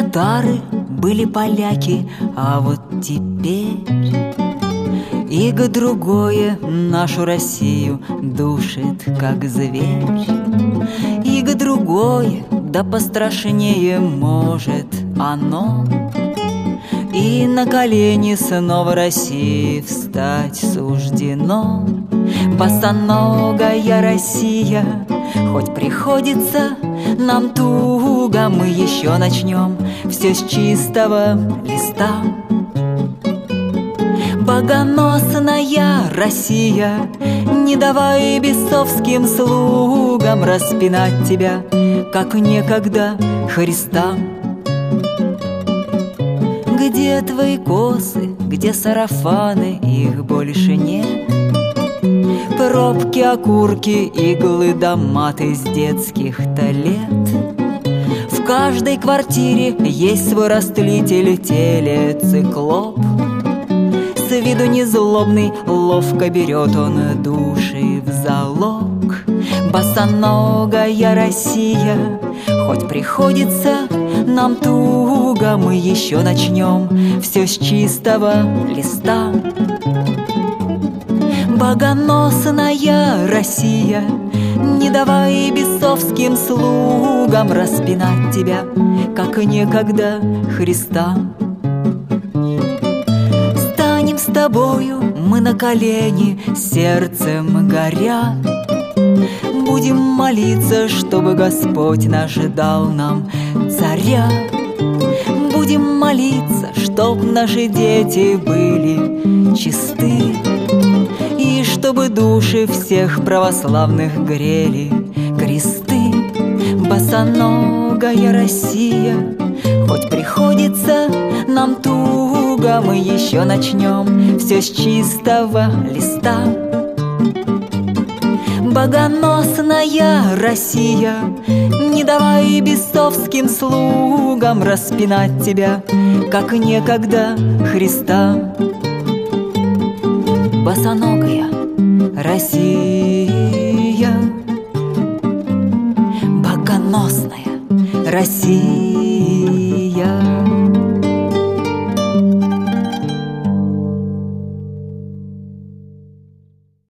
татары, были поляки, а вот теперь иго другое нашу Россию душит, как зверь. Иго другое, да пострашнее может оно, и на колени снова России встать суждено. Босоногая Россия, хоть приходится нам туго, мы еще начнем все с чистого листа. Богоносная Россия, не давай бесовским слугам распинать тебя, как некогда Христа. Где твои косы, где сарафаны, их больше нет. Пробки, окурки, иглы, доматы с детских-то лет. В каждой квартире есть свой растлитель, телециклоп. С виду незлобный, ловко берет он души в залог. Босоногая Россия, хоть приходится нам туго, мы еще начнем все с чистого листа. Богоносная Россия, не давай бесовским слугам распинать тебя, как некогда Христа. Станем с тобою мы на колени, сердцем горя, будем молиться, чтобы Господь наш дал нам царя. Будем молиться, чтоб наши дети были чисты, и чтобы души всех православных грели кресты. Босоногая Россия, хоть приходится нам туго, мы еще начнем все с чистого листа. Богоносная Россия, не давай бесовским слугам распинать тебя, как некогда Христа. Босоногая Россия.